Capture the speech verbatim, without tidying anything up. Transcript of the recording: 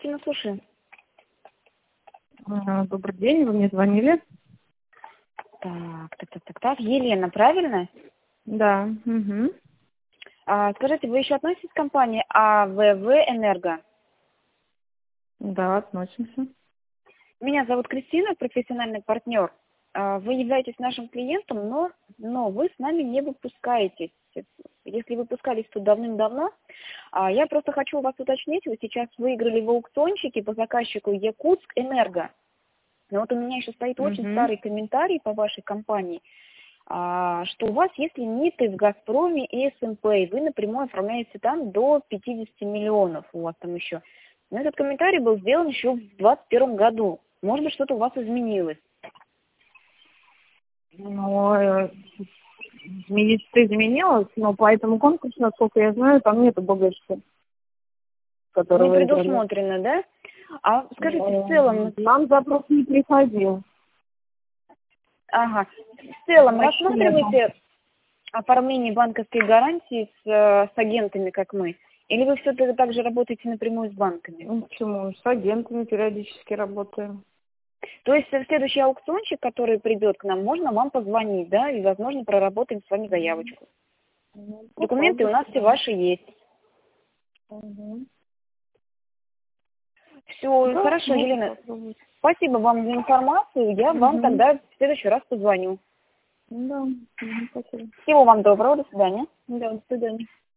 внимательно слушаю. А, Добрый день, вы мне звонили? Так, так, так, так, так. Елена, правильно? Да. Угу. А, скажите, вы еще относитесь к компании А В В Энерго? Да, относимся. Меня зовут Кристина, профессиональный партнер. А, Вы являетесь нашим клиентом, но, но вы с нами не выпускаетесь. Если выпускались тут давным-давно, а, я просто хочу у вас уточнить, вы сейчас выиграли в аукциончике по заказчику Якутск Энерго. Но вот у меня еще стоит очень Угу. старый комментарий по вашей компании, а, что у вас есть лимиты в «Газпроме» и эс эм пэ, и вы напрямую оформляете там до пятидесяти миллионов у вас там еще. Но этот комментарий был сделан еще в двадцать первом году. Может быть, что-то у вас изменилось. Ну, э, изменить-то изменилось, но по этому конкурсу, насколько я знаю, там нету бэ гэ-шки, Не которую выиграли. предусмотрено, да? А скажите, в Э, целом, Нам запрос не приходил. ага, в целом Значит, нету. рассматриваете оформление банковской гарантии с, э, с агентами, как мы? Или вы все-таки также работаете напрямую с банками? Ну, почему? С агентами периодически работаем. То есть в следующий аукциончик, который придет к нам, можно вам позвонить, да, и, возможно, проработаем с вами заявочку. Ну, Документы у нас попробуйте, все да. ваши есть. Угу. Все, Да, хорошо, можно Елена. попробовать. Спасибо вам за информацию. Я вам Угу. тогда в следующий раз позвоню. Да, угу, спасибо. Всего вам доброго. До свидания. Да, до свидания.